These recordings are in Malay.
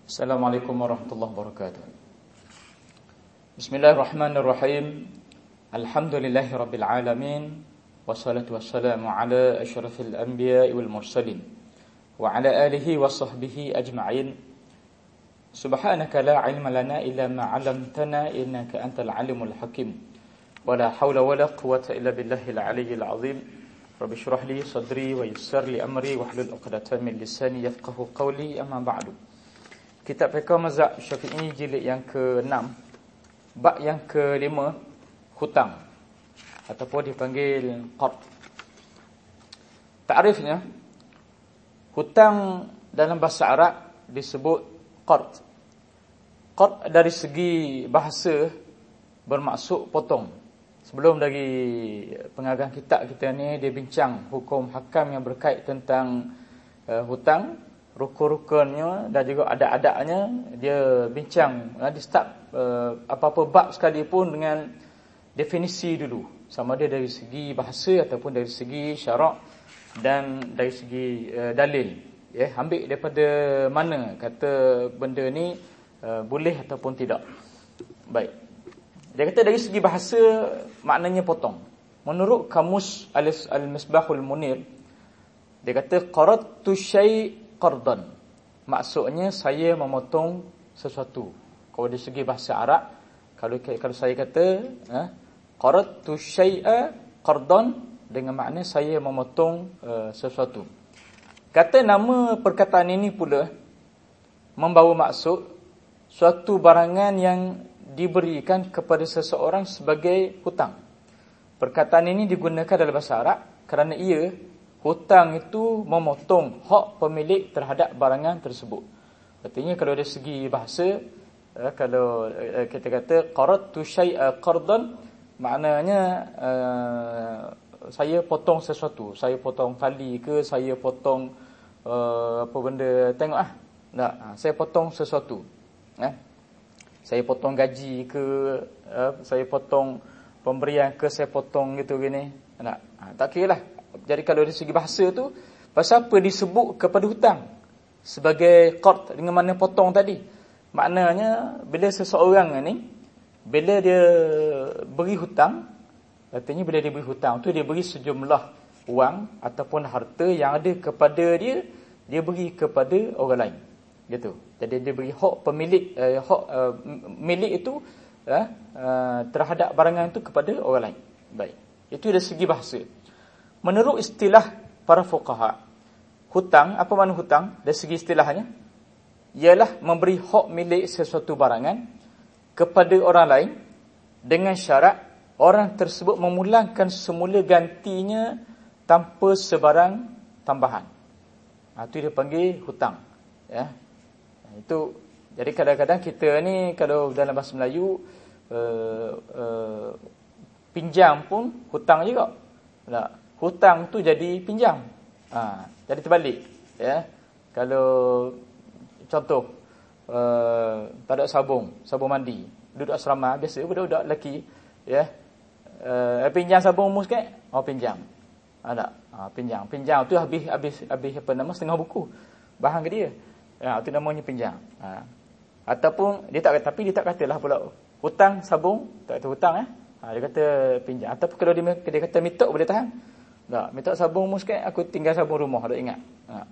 Assalamualaikum warahmatullahi wabarakatuh. Bismillahirrahmanirrahim. Alhamdulillahi rabbil alamin. Wassalatu wassalamu ala asyrafil anbiya'i wal mursalin wa ala alihi wa sahbihi ajma'in. Subhanaka la ilma lana illa ma 'allamtana innaka antal alimul hakim. Wa la haula wa la quwwata illa billahil aliyyil azim. Rabbi shrah li sadri wa yassir li amri wahlul 'uqdatam min lisani yafqahu qawli, amma ba'du. Kitab Fiqh Mazhab Syafi'i jilid yang ke-6, bab yang ke-5, hutang ataupun dipanggil qard. Ta'rifnya, hutang dalam bahasa Arab disebut qard. Qard dari segi bahasa bermaksud potong. Sebelum dari pengarang kitab kita ni, dia bincang hukum hakam yang berkait tentang hutang, rukun-rukunnya dan juga adab-adabnya. Dia bincang, dia start apa-apa bab sekalipun dengan definisi dulu, sama ada dari segi bahasa ataupun dari segi syarak dan dari segi dalil. Ambil daripada mana kata benda ni boleh ataupun tidak. Baik, dia kata dari segi bahasa maknanya potong. Menurut kamus Al-Misbahul Munir, dia kata qaradtu syai' qardan, maksudnya saya memotong sesuatu. Kalau dari segi bahasa Arab, kalau saya kata qaradtu syai'a qardan, dengan makna saya memotong sesuatu. Kata nama perkataan ini pula membawa maksud suatu barangan yang diberikan kepada seseorang sebagai hutang. Perkataan ini digunakan dalam bahasa Arab kerana ia, hutang itu memotong hak pemilik terhadap barangan tersebut. Artinya kalau dari segi bahasa, kalau kita kata qaradtu syai'a qardan, maknanya saya potong sesuatu. Saya potong tali ke, saya potong apa benda, tengok saya potong sesuatu. Saya potong gaji ke, saya potong pemberian ke, saya potong gitu gini. Tak kira lah. Jadi kalau dari segi bahasa tu, pasal apa disebut kepada hutang sebagai qard dengan makna potong tadi? Maknanya bila seseorang ni, bila dia beri hutang, artinya bila dia beri hutang tu, dia beri sejumlah wang ataupun harta yang ada kepada dia, dia beri kepada orang lain. Gitu. Jadi dia beri hak pemilik, hak milik itu terhadap barangan itu kepada orang lain. Baik. Itu dari segi bahasa. Menurut istilah para fuqaha, hutang, apa makna hutang dari segi istilahnya? Ialah memberi hak milik sesuatu barangan kepada orang lain dengan syarat orang tersebut memulangkan semula gantinya tanpa sebarang tambahan. Itu dia panggil hutang. Itu. Jadi kadang-kadang kita ni kalau dalam bahasa Melayu pinjam pun hutang juga. Hutang tu jadi pinjam. Jadi terbalik. Kalau contoh tak ada sabun mandi, duduk asrama biasa budak-budak lelaki, pinjam sabun mu sikit, pinjam. Pinjam tu habis apa nama, setengah buku bahan ke dia. Itu namanya pinjam. Ataupun dia tak kata, tapi dia tak katalah pula hutang sabun, tak kata hutang dia kata pinjam. Ataupun kalau dia kata mitok boleh tahan. Tak, minta sabun mu sikit, aku tinggal sabun rumah, tak ingat.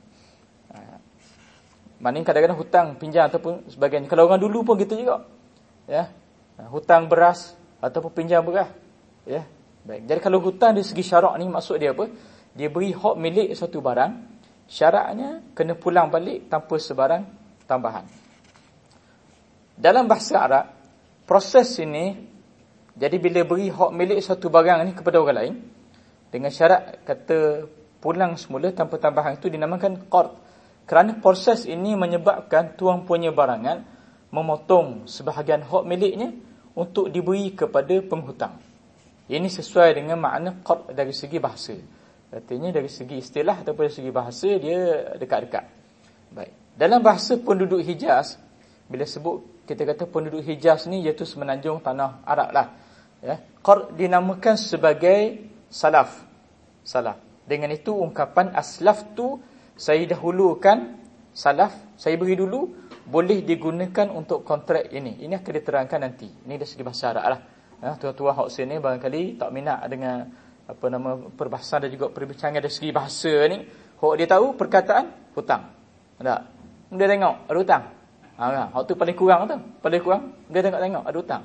Maknanya kadang-kadang hutang, pinjam ataupun sebagainya. Kalau orang dulu pun gitu juga. Hutang beras ataupun pinjam beras. Baik. Jadi kalau hutang dari segi syarak ni, maksud dia apa? Dia beri hak milik satu barang, syaratnya kena pulang balik tanpa sebarang tambahan. Dalam bahasa Arab, proses ini, jadi bila beri hak milik satu barang ni kepada orang lain, dengan syarat kata pulang semula tanpa tambahan, itu dinamakan qard. Kerana proses ini menyebabkan tuan punya barangan memotong sebahagian hak miliknya untuk diberi kepada penghutang. Ini sesuai dengan makna qard dari segi bahasa. Artinya dari segi istilah ataupun dari segi bahasa dia dekat-dekat. Baik. Dalam bahasa penduduk Hijaz, bila sebut kita kata penduduk Hijaz ni, iaitu semenanjung tanah Arab lah. Qard dinamakan sebagai salaf. Dengan itu ungkapan aslaf tu, saya dahulukan salaf, saya beri dulu boleh digunakan untuk kontrak ini. Ini akan diterangkan nanti. Ini dari segi bahasa Arab lah. Tuan-tuan hok sini barangkali tak minat dengan perbahasan dan juga perbincangan dari segi bahasa ni. Hok dia tahu perkataan hutang. Tak? Dia tengok ada hutang. Hok tu paling kurang tu. Paling kurang dia tengok ada hutang.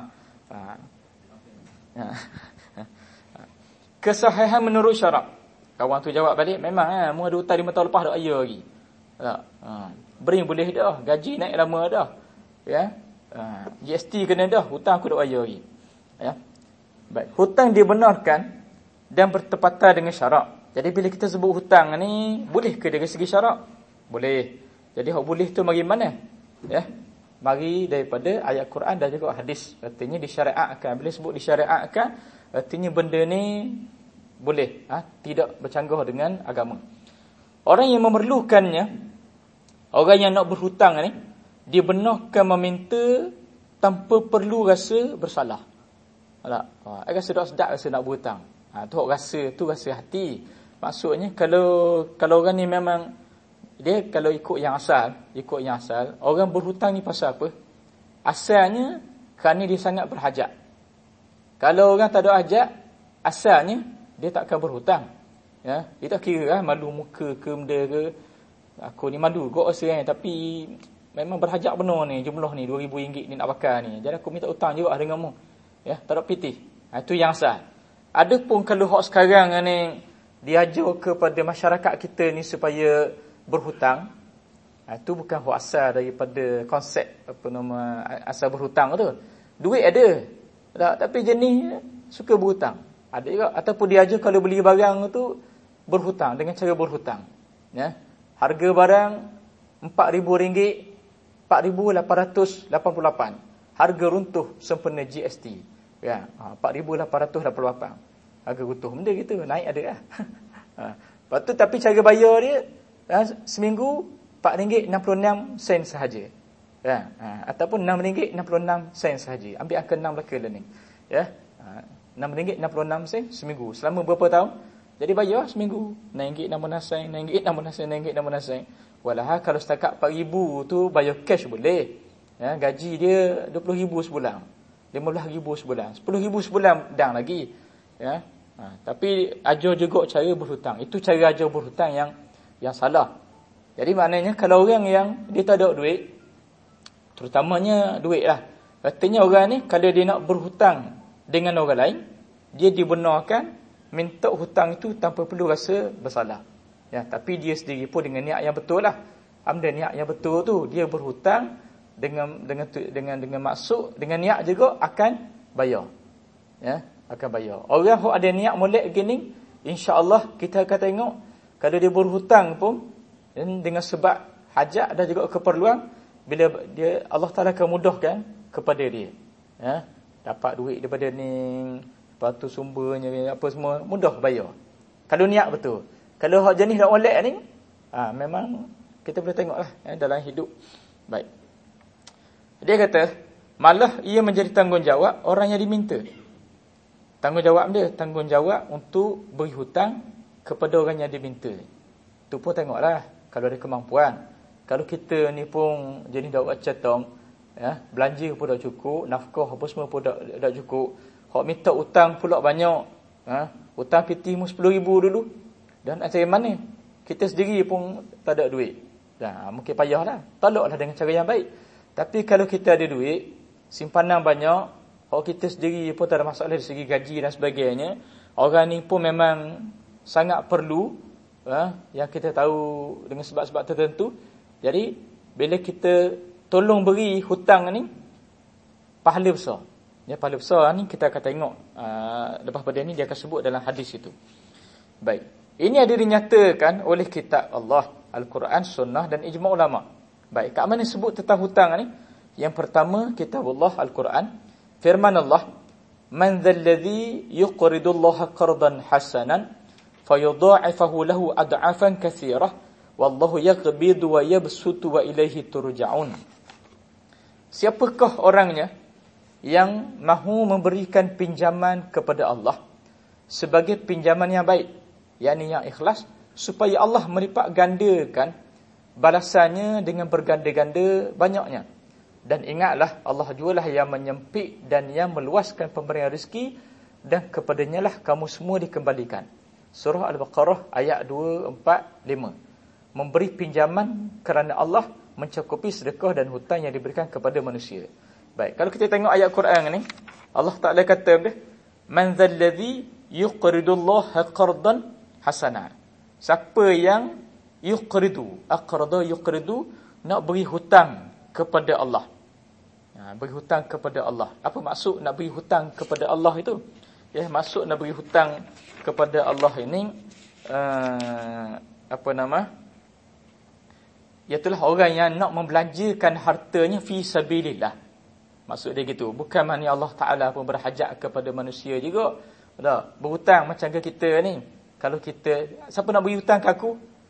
Kesahihan menurut syarak. Kawan tu jawab balik, memang mu ada hutang 5 tahun lepas dak bayar lagi. Tak? Beri boleh dah, gaji naik lama dah. Ya. GST kena dah, hutang aku dak bayar lagi. Ya. Baik, hutang dibenarkan dan bertepatan dengan syarak. Jadi bila kita sebut hutang ni, boleh ke dari segi syarak? Boleh. Jadi hak boleh tu mari mana? Ya. Mari daripada ayat Quran dan juga hadis. Artinya disyariatkan. Bila sebut disyariatkan, artinya benda ni boleh, tidak bercanggah dengan agama. Orang yang memerlukannya, orang yang nak berhutang ni, dia benarkan meminta tanpa perlu rasa bersalah. Tak? Rasa tak sedap rasa nak berhutang. Tu rasa hati. Maksudnya kalau orang ni memang dia kalau ikut yang asal, orang berhutang ni pasal apa? Asalnya kerana dia sangat berhajat. Kalau orang tak ada hajat, asalnya dia tak akan berhutang. Ya, dia tak kira malu muka ke benda ke. Aku ni malu kok rasa tapi memang berhajat benar ni, jumlah ni RM2,000 ni nak bakar ni. Jadi aku minta hutang juga denganmu. Ya, tak ada pitih. Itu yang asal. Adapun kalau hak sekarang ni diajar kepada masyarakat kita ni supaya berhutang, itu bukan hak asal daripada konsep asal berhutang tu. Duit ada. Tak, tapi jenis suka berhutang. Ada juga ataupun diajar kalau beli barang tu berhutang dengan cara berhutang. Ya. Harga barang RM4,000, RM4,888. Harga runtuh sempena GST. Ya, RM4,888. Harga runtuh benda gitu, naik ada lah. Lepas tu tapi cara bayar dia seminggu RM4.66 sahaja. Ya, ataupun RM6.66 sahaja. Ambil angka 6 belakang ni. Ya. RM6.66 seminggu. Selama berapa tahun? Jadi bayar seminggu. RM6.66. Walau kalau setakat RM4,000 tu bayar cash boleh. Ya, gaji dia RM20,000 sebulan. RM15,000 sebulan. RM10,000 sebulan dan lagi. Ya. Tapi ajar juga cara berhutang. Itu cara ajar berhutang yang salah. Jadi maknanya kalau orang yang dia tak ada duit, terutamanya duit lah. Artinya orang ni kalau dia nak berhutang dengan orang lain, dia dibenarkan minta hutang itu tanpa perlu rasa bersalah. Ya, tapi dia sendiri pun dengan niat yang betul lah. Ambil niat yang betul tu, dia berhutang dengan maksud, dengan niat juga akan bayar. Ya, akan bayar. Orang yang ada niat molek begini, insya-Allah kita akan tengok kalau dia berhutang pun dengan sebab hajat dan juga keperluan, bila dia Allah Taala akan mudahkan kepada dia. Ya, dapat duit daripada ni, lepas tu sumbernya apa semua mudah bayar. Kalau niat betul. Kalau hak jenis dak molek ni, memang kita boleh tengoklah dalam hidup. Baik. Dia kata, malah ia menjadi tanggungjawab orang yang diminta. Tanggungjawab dia, tanggungjawab untuk beri hutang kepada orang yang diminta. Tu pun tengoklah kalau ada kemampuan. Kalau kita ni pun jenis dak buat catong, ya, belanja pun dak cukup, nafkah apa semua pun dak cukup. Hak minta hutang pula banyak. Hutang PT mu 10,000 dulu. Dan macam mana? Kita sendiri pun tak ada duit. Mungkin payahlah. Tolaklah dengan cara yang baik. Tapi kalau kita ada duit, simpanan banyak, hak kita sendiri pun tak ada masalah dari segi gaji dan sebagainya. Orang ni pun memang sangat perlu, yang kita tahu dengan sebab-sebab tertentu. Jadi bila kita tolong beri hutang ni, pahala besar. Ya, pahala besar ni kita akan tengok lepas pada ni dia akan sebut dalam hadis itu. Baik. Ini ada dinyatakan oleh kitab Allah, Al-Quran, Sunnah dan ijma' ulama. Baik, kat mana sebut tentang hutang ni? Yang pertama, kitab Allah, Al-Quran, firman Allah, "Man dzalladzi yuqridullaha qardan hasanan fayudha'ifahu lahu ad'afan katsirah wallahu yaqbidu wa yabsutu wa ilaihi turja'un." Siapakah orangnya yang mahu memberikan pinjaman kepada Allah sebagai pinjaman yang baik, yakni yang ikhlas, supaya Allah melipat gandakan balasannya dengan berganda-ganda banyaknya. Dan ingatlah, Allah jualah yang menyempit dan yang meluaskan pemberian rezeki, dan kepadanya lah kamu semua dikembalikan. Surah Al-Baqarah ayat 245. Memberi pinjaman kerana Allah mencakupi sedekah dan hutang yang diberikan kepada manusia. Baik, kalau kita tengok ayat Quran ni, Allah Ta'ala kata dia, man zalladhi yuqridullaha qardan hasana. Siapa yang yuqridu, nak beri hutang kepada Allah. Beri hutang kepada Allah. Apa maksud nak beri hutang kepada Allah itu? Ya, maksud nak beri hutang kepada Allah ini iaitulah orang yang nak membelanjakan hartanya fi sabilillah. Maksud dia gitu. Bukan maknanya Allah Ta'ala pun berhajat kepada manusia juga. Tak, berhutang macam kita ni. Kalau kita, siapa nak beri hutang ke aku?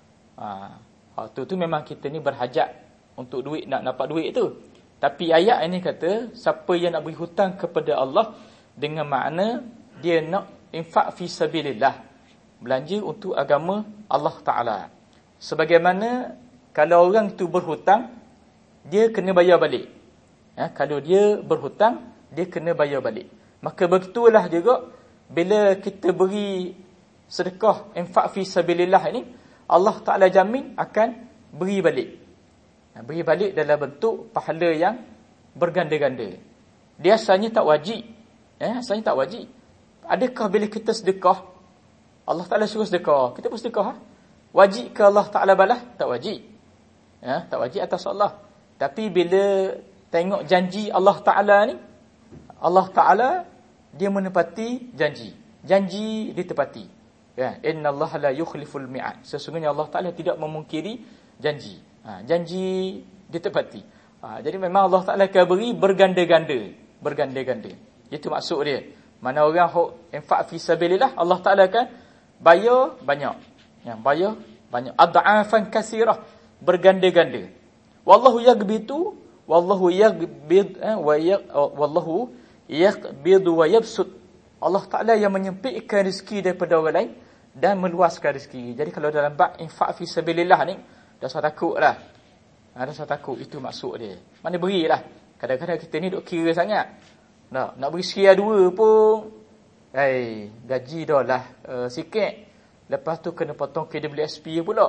Tu memang kita ni berhajat untuk duit, nak dapat duit tu. Tapi ayat ini kata, siapa yang nak beri hutang kepada Allah, dengan makna dia nak infak fi sabilillah, belanja untuk agama Allah Ta'ala. Sebagaimana kalau orang tu berhutang, dia kena bayar balik. Kalau dia berhutang, dia kena bayar balik. Maka begitulah juga bila kita beri sedekah, infak fi sabilillah ini, Allah Ta'ala jamin akan beri balik. Beri balik dalam bentuk pahala yang berganda-ganda. Dia asalnya tak wajib. Asalnya tak wajib. Adakah bila kita sedekah, Allah Ta'ala suruh sedekah, kita pun sedekah? Wajib ke Allah Ta'ala balas? Tak wajib. Tak wajib atas Allah. Tapi bila tengok janji Allah Ta'ala ni, Allah Ta'ala dia menepati janji. Janji ditepati. Inna Allah la yukhliful mi'ad. Sesungguhnya Allah Ta'ala tidak memungkiri janji. Janji ditepati. Jadi memang Allah Ta'ala akan beri berganda-ganda. Itu maksud dia. Mana orang infak fi sabilillah, Allah Ta'ala akan bayar banyak. Bayar banyak. Ad'afan katsirah, berganda-ganda. Wallahu yaghbitu wallahu yaghbid wallahu yaqbidu wa yabsut. Allah Ta'ala yang menyempitkan rezeki daripada orang lain dan meluaskan rezeki. Jadi kalau dalam bab infak fi sabilillah ni, dah saya takutlah. Dah saya takut, itu maksud dia. Mana berilah. Kadang-kadang kita ni duk kira sangat. Nak beri sekian dua pun, gaji dah lah sikit. Lepas tu kena potong KWSP pula.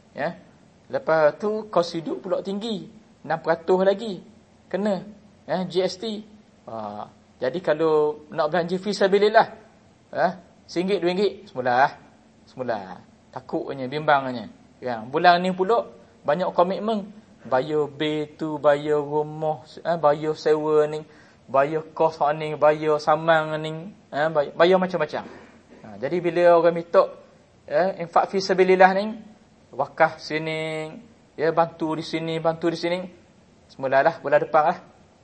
Lepas tu kos hidup pula tinggi, 6% lagi kena GST. Jadi kalau nak belanja fi sabilillah, RM1, RM2 semula takutnya, bimbangnya. Bulan ni pula banyak komitmen, bayar bil tu, bayar rumah, bayar sewa ni, bayar kos ni, bayar saman ni, bayar macam-macam. Jadi bila orang minta infak fi sabilillah ni, wakaf sini, bantu di sini, semulalah bulan depan.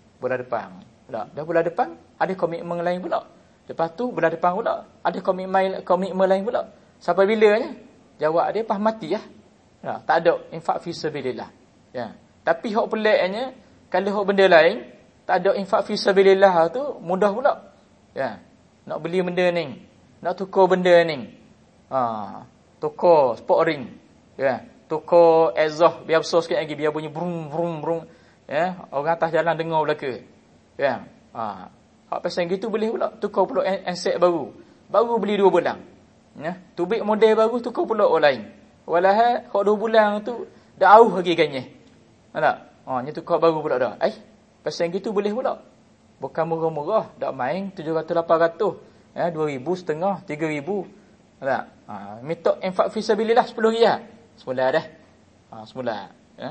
Dah bulan depan ada komitmen lain pula. Lepas tu bulan depan pula ada komitmen lain pula. Sampai bilanya? Jawab dia, pas mati lah. Tak ada infak fi sabilillah. Tapi hak peliknya, kalau hak benda lain tak ada infak fi sabilillah tu mudah pula. Nak beli benda ni, nak tukar benda ni. Tukar sport ring. Tukar exhaust biar besar sikit lagi, biar bunyi brum brum brum. Orang atas jalan dengar belaka. Hak pasal gitu boleh pula. Tukar pula handset baru beli 2 bulan. Tubik model baru tukar pula orang lain. Walahal hak 2 bulan tu dah auh lagi ganyeh. Tak? Ni tukar baru pula dah. Pasal gitu boleh pula. Bukan murah-murah, dak main 700-800. 2,500, 3,000. Tak? Minta infak fi sabilillah 10 riyal. Semula dah. Semula.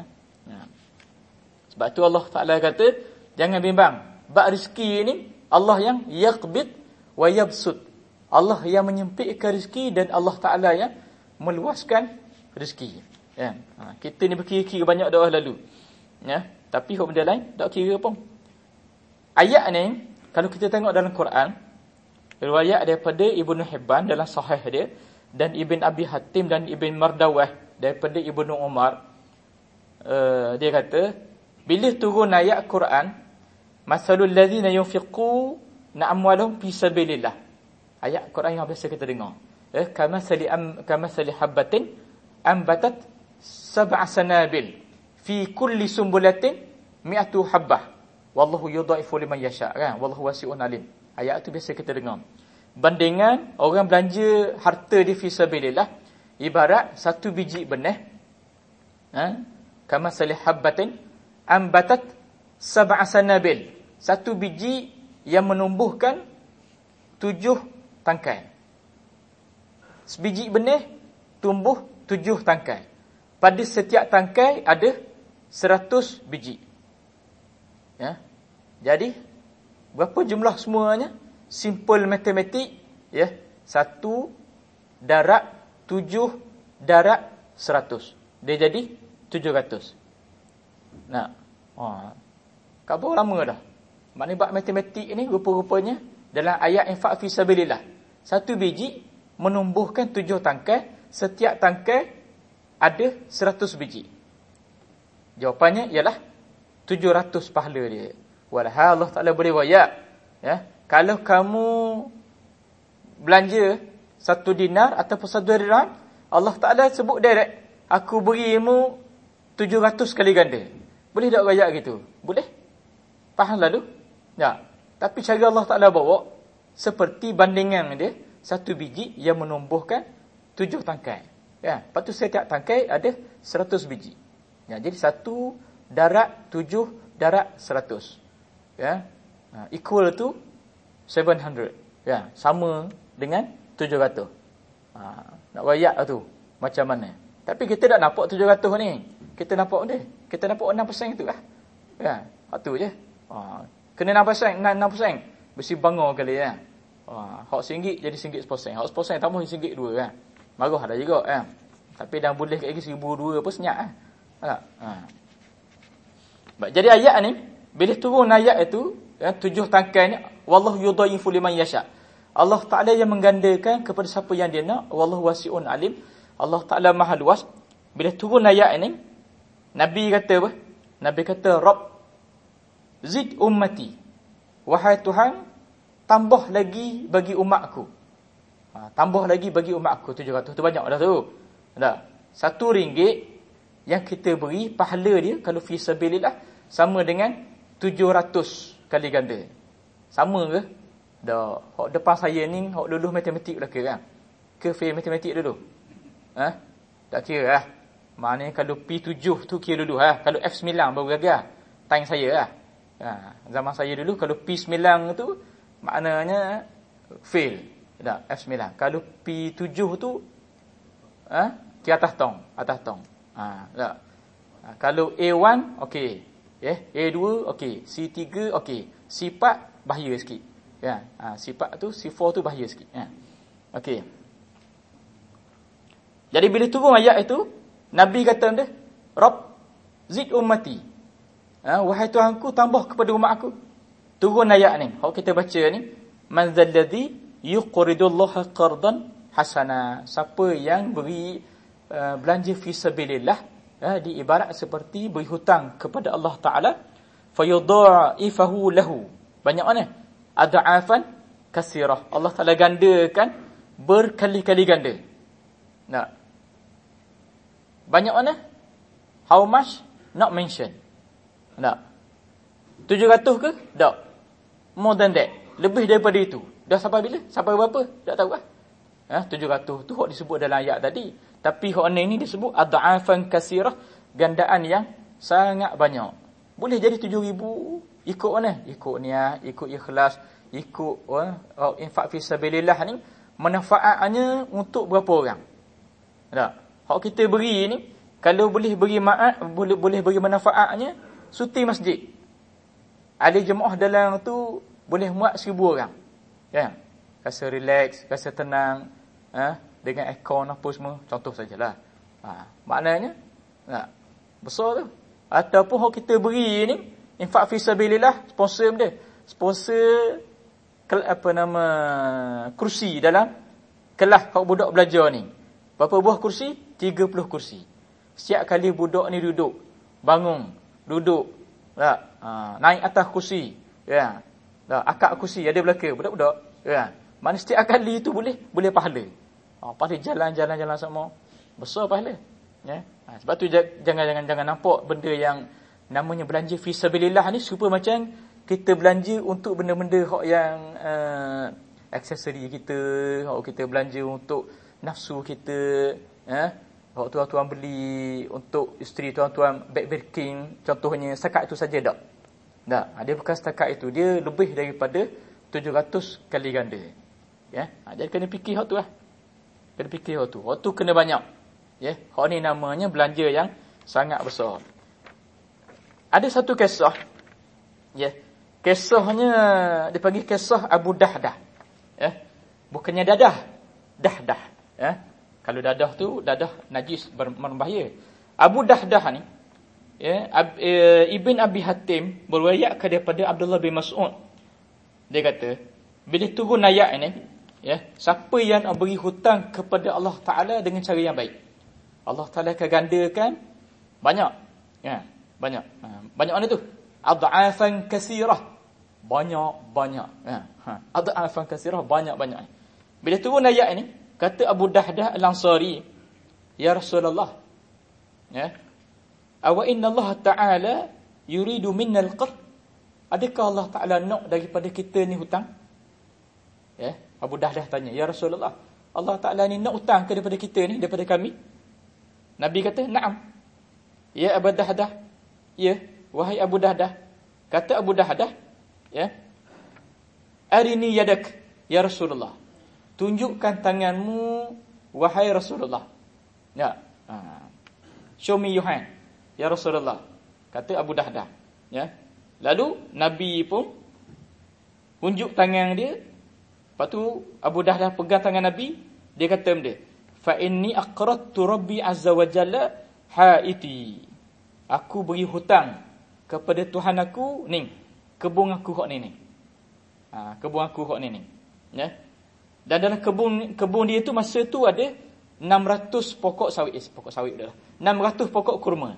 Sebab tu Allah Ta'ala kata, jangan bimbang. Bab rezeki ni, Allah yang yaqbid wa yabsut. Allah yang menyempitkan rezeki dan Allah Ta'ala yang meluaskan rezeki. Kita ni berkira-kira banyak doa lalu. Tapi hak benda lain, tak kira pun. Ayat ni, kalau kita tengok dalam Quran, riwayat daripada Ibnu Hibban dalam sahih dia, dan Ibn Abi Hatim dan Ibn Mardawah daripada Ibnu Umar, dia kata, bila turun ayat Quran, masalul ladzina yunfiquna amwalahum fi sabilillah. Ayat Quran yang biasa kita dengar. Kama sali habbatin ambatat sab'a sanabil fi kulli sumbulatin mi'atu habbah wallahu yudha'ifu liman yasha', kan? Wallahu wasi'un alim. Ayat tu biasa kita dengar. Bandingan orang belanja harta di fi sabilillah ibarat satu biji benih, kama salih habbatin ambatat sab'a sanabil, satu biji yang menumbuhkan 7 tangkai. Sebiji benih tumbuh 7 tangkai. Pada setiap tangkai ada 100 biji. Ya. Jadi berapa jumlah semuanya? Simple matematik, ya. 1 darab 7 darab 100. Dia jadi 700. Nah. Khabar lama dah. Maknanya bab matematik ni rupa-rupanya dalam ayat infak fi sabilillah. Satu biji menumbuhkan 7 tangkai, setiap tangkai ada 100 biji. Jawapannya ialah 700 pahala dia. Walha Allah Taala beri wayat, ya. Kalau kamu belanja 1 dinar ataupun 1 dirham, Allah Taala sebut direct, aku berimu 700 kali ganda. Boleh tak wayat gitu? Boleh? Faham lalu? Ya. Tapi cara Allah Taala bawa seperti bandingan dia, satu biji yang menumbuhkan 7 tangkai. Ya, lepas tu setiap tangkai ada 100 biji. Ya, jadi 1 darab 7 darab 100. Ya. Equal to 700. Ya, sama dengan 700. Nak wayak tu macam mana? Tapi kita tak nampak 700 ni. Kita nampak dia. Kita nampak 6% tu lah. Ya, tu je. Kena 6%, 6%. Mesti bangor kali ya. Hak RM1 jadi RM1.10. Hak RM10 tambah RM1.2 kan. Marah dah juga kan. Tapi dah boleh lagi RM1.2 pun senyap kan. Jadi ayat ni bila turun ayat itu, ya, 7 tangkai ni, wallahu yudha'ifu liman yasha'. Allah Taala yang menggandakan kepada siapa yang dia nak. Wallahu wasi'un alim. Allah Taala Maha luas. Bila turun ayat ini, Nabi kata apa? Nabi kata, Rabb zid ummati. Wahai Tuhan, tambah lagi bagi umatku. Tambah lagi bagi umatku 700. Tu banyak dah tu. Dah. RM1 yang kita beri, pahala dia kalau fi sabilillah sama dengan 700 kali ganda. Sama ke? Dah. Hak depan saya ni, hak luluh matematik dah kira kan? Ke fail matematik dulu? Tak kira lah. Maknanya kalau P7 tu kira dulu lah. Kalau F9 baru gagal. Time saya lah. Zaman saya dulu kalau P9 tu maknanya fail. Tak, F9. Kalau P7 tu ke atas tong, tak. Kalau A1 okey. A2 okey, C3 okey. C4 bahaya sikit. Ya. C4 tu, C4 tu bahaya sikit. Ya. Okey. Jadi bila turun ayat itu, Nabi kata dia, Rabb zid ummati. Wahai Tuhanku, tambah kepada umat aku. Turun ayat ni. Kalau kita baca ni, man zalladhi yuqridullaha qardan hasana. Siapa yang beri belanja fi sabilillah, diibarat seperti beri hutang kepada Allah Taala, fayudha'ifahu lahu. Banyak mana? Ad'afan kasirah. Allah Taala gandakan berkali-kali ganda. Nah. Banyak mana? How much? Not mention. Tak. 700 ke? Tak. More than that. Lebih daripada itu. Dah sampai bila? Sampai berapa? Tak tahu lah. 700 tu hak disebut dalam ayat tadi. Tapi hak ni disebut ad'afan kasirah, gandaan yang sangat banyak. Boleh jadi 7,000. Ikut mana? Ikut niat, ikut ikhlas, ikut infak fi sabilillah ni, manfaatnya untuk berapa orang? Tak. Hak kita beri ni, kalau boleh beri boleh beri manfaatnya, suti masjid. Ahli jemaah dalam tu boleh muat 1,000 orang. Ya. Rasa relax, rasa tenang, dengan akaun apa semua, contoh sajalah. Maknanya besar tu. Ataupun hak kita beri ni, infak fi sabilillah, sponsor dia. Sponsor kursi dalam kelas hak budak belajar ni. Berapa buah kursi? 30 kursi. Setiap kali budak ni duduk, bangun, duduk, naik atas kursi, ya. Akak kursi ada belaka budak-budak, ya. Mana setiap kali itu boleh pahala. Pahala jalan sama. Besar pahala. Ya. Sebab tu jangan nampak benda yang namanya belanja fi sabilillah ni serupa macam kita belanja untuk benda-benda hak yang aksesori kita, hak kita belanja untuk nafsu kita, hak tuan-tuan beli untuk isteri tuan-tuan backpacking contohnya, setakat itu saja tak. Dia bukan setakat itu, dia lebih daripada 700 kali ganda. Ya, jadi kena fikir hak tu lah. Kena fikir hak tu. Hak tu kena banyak. Ya, hak ni namanya belanja yang sangat besar. Ada satu kisah. Ya. Kisahnya dipanggil kisah Abu Dahdah. Ya. Bukannya dadah. Dahdah. Ya. Kalau dadah tu dadah najis berbahaya. Abu Dahdah ni, ya, Ibn Abi Hatim berwayatkan daripada Abdullah bin Mas'ud. Dia kata, bila turun ayat ini, ya, siapa yang beri hutang kepada Allah Taala dengan cara yang baik, Allah Taala akan gandakan banyak. Ya, banyak. Banyak mana tu? Ad'afan katsirah. Banyak. Ya. Ad'afan katsirah, banyak. Bila turun ayat ini, kata Abu Dahdah Al-Ansari, ya Rasulullah, ya, awa inna Allah Ta'ala yuridu minna al-qard. Adakah Allah Ta'ala nak daripada kita ni hutang? Ya, Abu Dahdah tanya, ya Rasulullah, Allah Ta'ala ni nak hutang ke daripada kita ni, daripada kami? Nabi kata, na'am. Ya Abu Dahdah, ya, wahai Abu Dahdah. Kata Abu Dahdah, ya, arini yadak, ya Rasulullah. Tunjukkan tanganmu, wahai Rasulullah. Ya. Show me your hand, ya Rasulullah. Kata Abu Dahdah. Ya. Lalu Nabi pun tunjuk tangan dia. Lepas tu Abu Dahdah pegang tangan Nabi. Dia kata benda, fa inni aqradtu rabbi azza wa jalla haiti. Aku beri hutang kepada Tuhan aku ni, kebun aku hak ni. Kebun aku hak ni. Ya. Dan dalam kebun dia tu masa tu ada 600 pokok sawit. Pokok sawit dah. 600 pokok kurma.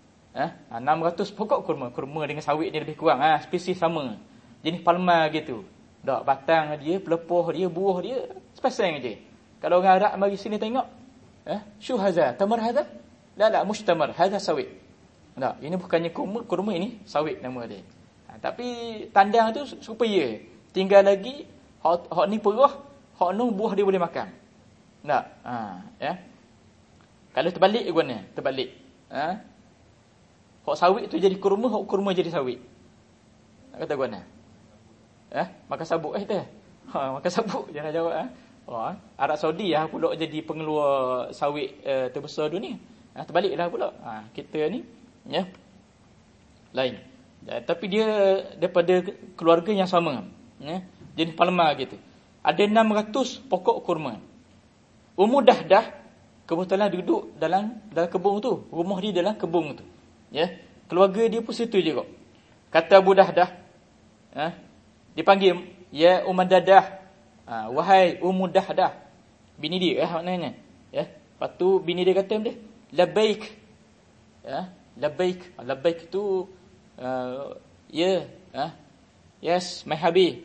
600 pokok kurma. Kurma dengan sawit dia lebih kurang. Spesies sama. Jenis palma gitu. Dak, batang dia, pelepah dia, buah dia, sepasang je. Kalau orang Arab mari sini tengok, syu hadza, tamar hadza? La, mustamar, hadza sawit. Tak, ini bukannya kurma, ini sawit nama dia. Tapi tandang tu supaya tinggal lagi hak ni perah, hak nu buah dia boleh makan. Tak? Ya. Kalau terbalik guna, terbalik. Hak sawit tu jadi kurma, hak kurma jadi sawit. Nak kata guna? Makan sabuk kita. Makan sabuk jangan jawab. Arab Saudi pula jadi pengeluar sawit terbesar dunia. Terbaliklah pula. Kita ni, ya, lain. Tapi dia daripada keluarga yang sama, ya, jenis palma gitu. Ada 600 pokok kurma. Ummu Dahdah kebetulan duduk dalam kebun tu. Rumah dia dalam kebun tu. Ya, keluarga dia pun situ juga. Kata Abu Dahdah, dipanggil, ya Ummu Dahdah, wahai Ummu Dahdah, bini dia maknanya. Ya, lepas tu bini dia kata dia, labbaik. Ya, labbaik tu yes my hubby.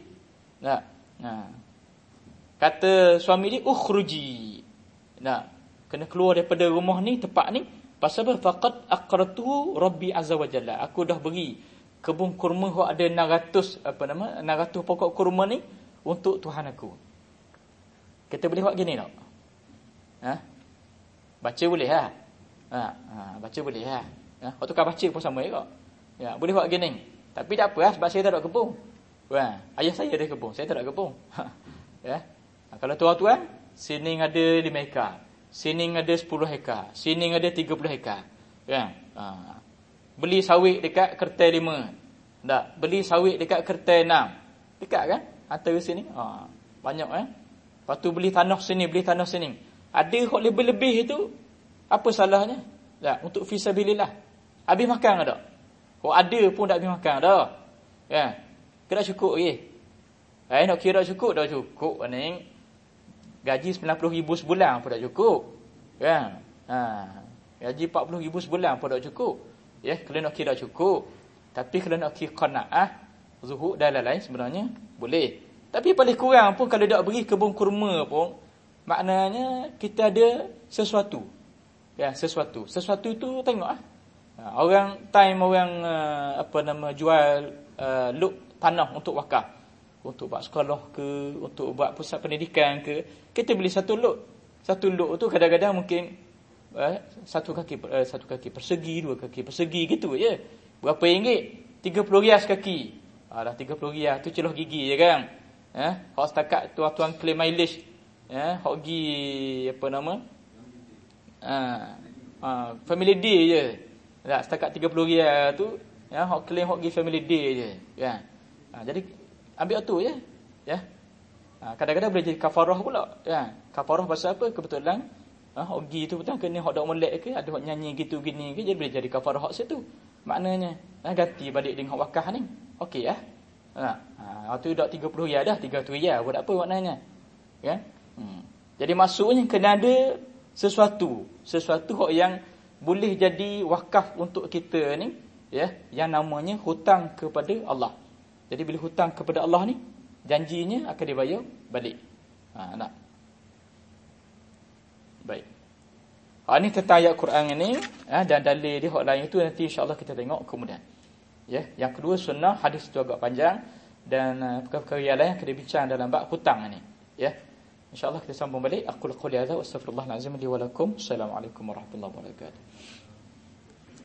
Kata suami dia, ukhruji. Kena keluar daripada rumah ni, tempat ni. Pasal apa? Faqad aqratu rabbi azza wa jalla. Aku dah beri kebun kurma ada 600 pokok kurma ni untuk Tuhan aku. Kita boleh buat gini tak? Baca boleh baca boleh waktu kau baca pun sama juga. Ya, boleh buat gini. Tapi tak apa sebab saya tak ada kebun. Ayah saya ada kebun, saya tak ada kebun. Ya. Kalau tuan-tuan, sini ada 5 hektar, sini ada 10 hektar, sini ada 30 hektar. Ya. Beli sawit dekat kertai 5. Tak, beli sawit dekat kertai 6. Dekat kan? Antara sini. Banyak Lepas tu beli tanah sini, beli tanah sini. Ada hak lebih-lebih itu, apa salahnya? Tak, untuk fisabilillah. Habis makan tak? Kau ada pun tak habis makan dah. Ya. Kira cukup lagi. Nak kira cukup dah cukup ni. Gaji 90,000 sebulan pun tak cukup. Kan? Gaji 40,000 sebulan pun tak cukup. Ya, kalau nak kira cukup. Tapi kalau nak kira qanaah, zuhud dan lain-lain sebenarnya boleh. Tapi paling kurang pun kalau tak beri kebun kurma pun, maknanya kita ada sesuatu. Kan, sesuatu tu tengok orang jual lot tanah untuk wakaf, untuk buat sekolah ke, untuk buat pusat pendidikan ke. Kita beli satu lot tu kadang-kadang mungkin satu kaki persegi, 2 kaki persegi gitu je. Berapa ringgit? 30 rial sekaki. Dah 30 rial tu celuh gigi je kan. Hak setakat tuan-tuan claim mileage. Hak gi family day je. Tak setakat 30 rial tu, hak claim hak gi family day je kan. Jadi ambil tu je. Ya. Kadang-kadang boleh jadi kafarah pula kan. Kafarah pasal apa? Kebetulan hak tu betul ke ni hak dak molek ke, ada hak nyanyi gitu gini ke, jadi boleh jadi kafarah hak situ. Maknanya ganti balik dengan hak wakaf ni. Okey ya. Tu dak 30 rial dah, 300 rial buat apa maknanya. Kan? Jadi maksudnya kena ada sesuatu hak yang boleh jadi wakaf untuk kita ni, ya, yang namanya hutang kepada Allah. Jadi bila hutang kepada Allah ni, janjinya akan dibayar balik. Nak. Baik. Ini tentang ayat Quran ini, dan dalil dia hak lain itu nanti insya-Allah kita tengok kemudian. Ya, yang kedua sunnah, hadis itu agak panjang dan perkara-perkara yang lain akan dibincang dalam bab hutang ini. Ya. InsyaAllah kita sambung balik. Aqul qouli hadza wa astaghfirullahal azim li wa lakum. Assalamualaikum warahmatullahi wabarakatuh.